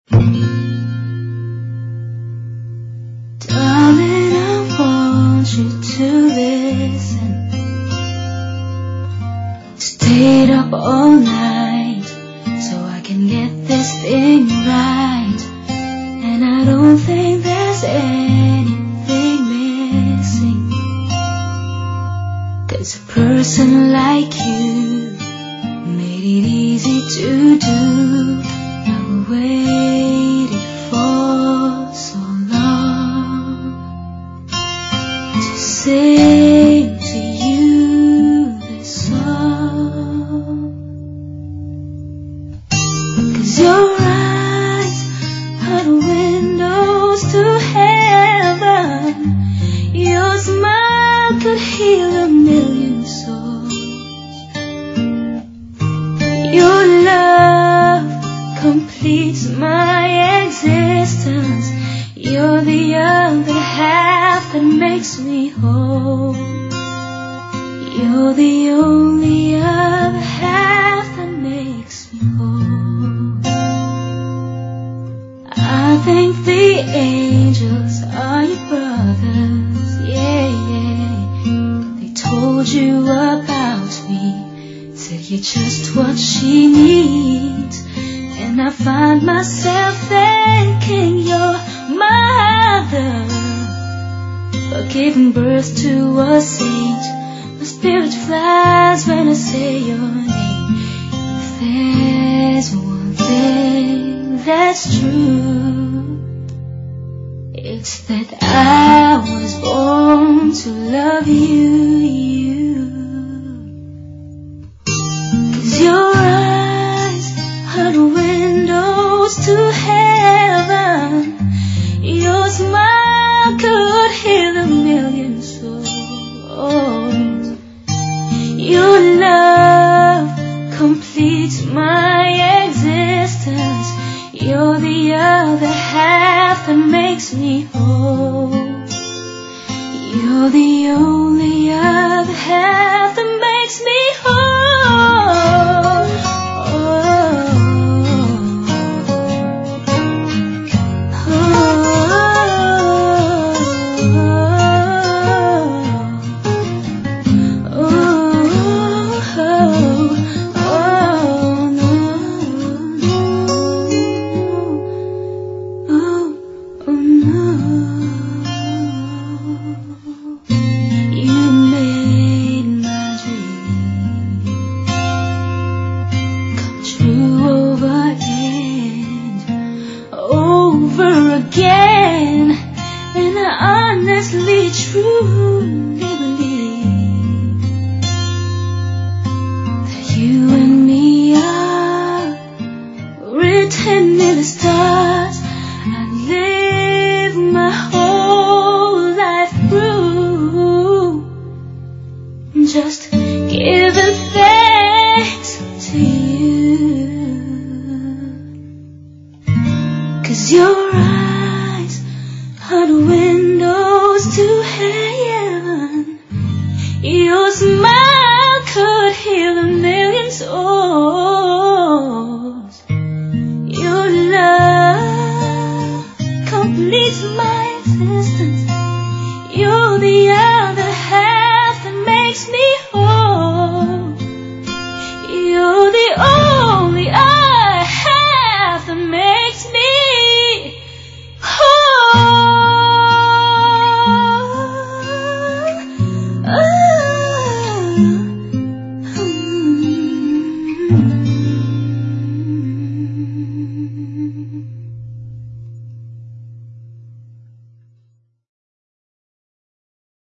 Darling, I want you to listen. Stayed up all night so I can get this thing right. And I don't think there's anything missing, 'cause a person like you made it easy to do. I've waited for so long to sing to you this song. 'Cause your eyes are the windows to heaven. Your smile could heal a million souls. Your love completes my existence. You're the other half that makes me whole. You're the only other half that makes me whole. I think the angels are your brothers, yeah, yeah. They told you about me, said you're just what she needs. And I find myself thanking your mother for giving birth to a saint. My spirit flies when I say your name. If there's one thing that's true, it's that I was born to love you. 'Cause your eyes are the windows to heaven. Your smile could heal a million souls. Your love completes my existence. You're the other half that makes me whole. You're the only other half that makes me whole. Again, and I honestly, truly believe that you and me are written in the stars. I live my whole life through just giving thanks to you. 'Cause your eyes are the windows to heaven. Your smile could heal a million souls. Your love completes my existence.